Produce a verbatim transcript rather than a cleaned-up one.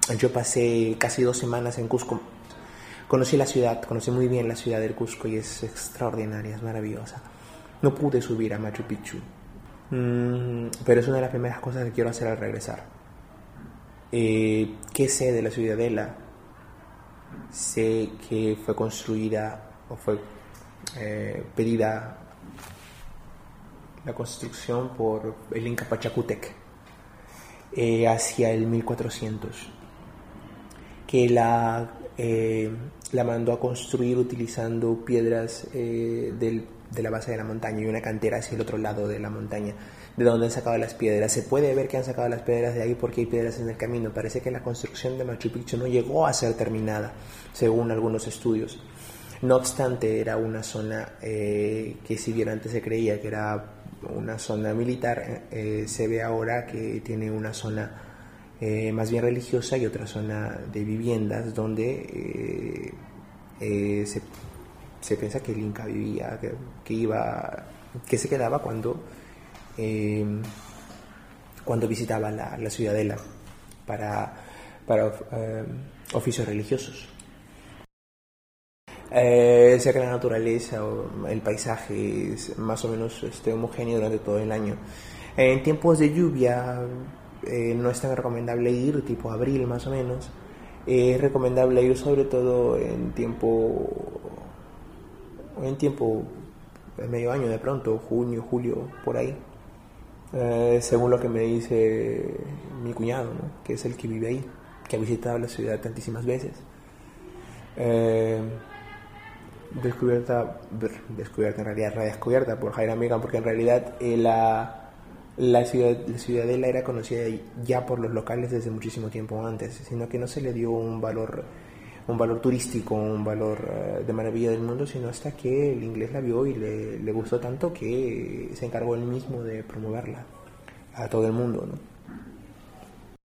Yo pasé casi dos semanas en Cusco. Conocí la ciudad, conocí muy bien la ciudad del Cusco y es extraordinaria, es maravillosa. No pude subir a Machu Picchu, mm, pero es una de las primeras cosas que quiero hacer al regresar. Eh, ¿Qué sé de la ciudadela? Sé que fue construida o fue eh, pedida la construcción por el Inca Pachacútec eh, hacia el mil cuatrocientos, que la, eh, la mandó a construir utilizando piedras eh, del, de la base de la montaña y una cantera hacia el otro lado de la montaña, de donde han sacado las piedras. Se puede ver que han sacado las piedras de ahí porque hay piedras en el camino. Parece que la construcción de Machu Picchu no llegó a ser terminada, según algunos estudios. No obstante, era una zona eh, que, si bien antes se creía que era una zona militar, eh, se ve ahora que tiene una zona eh, más bien religiosa y otra zona de viviendas donde eh, eh, se, se piensa que el Inca vivía, que, que iba, que se quedaba cuando eh, cuando visitaba la, la ciudadela para, para eh, oficios religiosos. Eh, sea que la naturaleza o el paisaje es más o menos este, homogéneo durante todo el año. En tiempos de lluvia eh, no es tan recomendable ir, tipo abril más o menos. Eh, es recomendable ir sobre todo en tiempo, en tiempo de medio año, de pronto, junio, julio, por ahí. Eh, según lo que me dice mi cuñado, ¿no? Que es el que vive ahí, que ha visitado la ciudad tantísimas veces. Eh, descubierta, descubierta en realidad, redescubierta por Hiram Megan, porque en realidad eh, la, la, ciudad, la ciudadela era conocida ya por los locales desde muchísimo tiempo antes, sino que no se le dio un valor, un valor turístico, un valor uh, de maravilla del mundo, sino hasta que el inglés la vio y le, le gustó tanto que se encargó él mismo de promoverla a todo el mundo, ¿no?